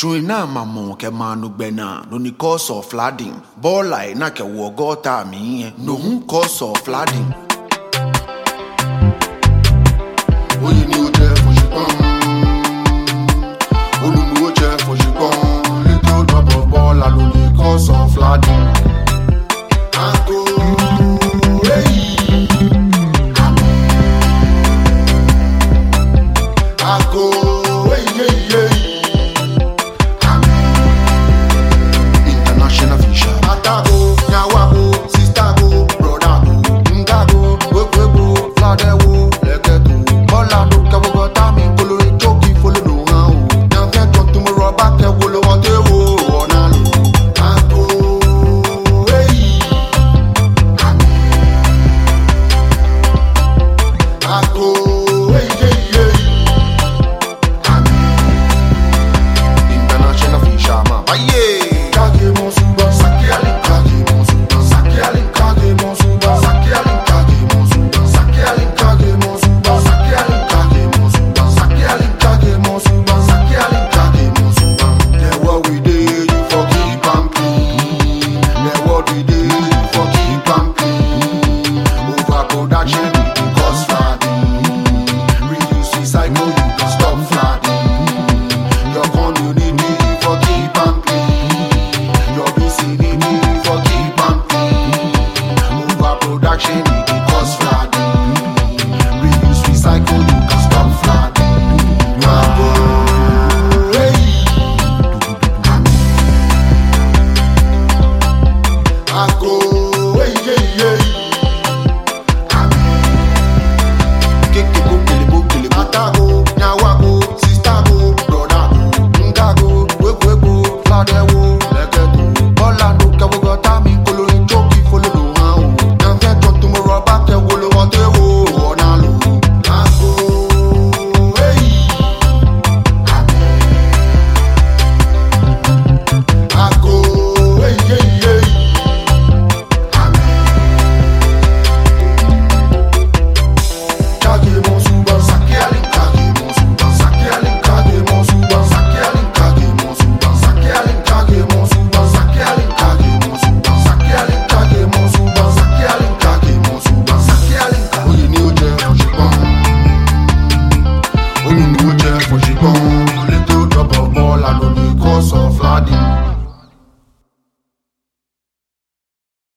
Joina mamo ke manu bena no ni cause of flooding. Bola na ke wogota mi no cause of flooding. Oye ni o jẹ fòṣìpọn, olùkú o jẹ fòṣìpọn, little drop of ball ló ní cause of flooding.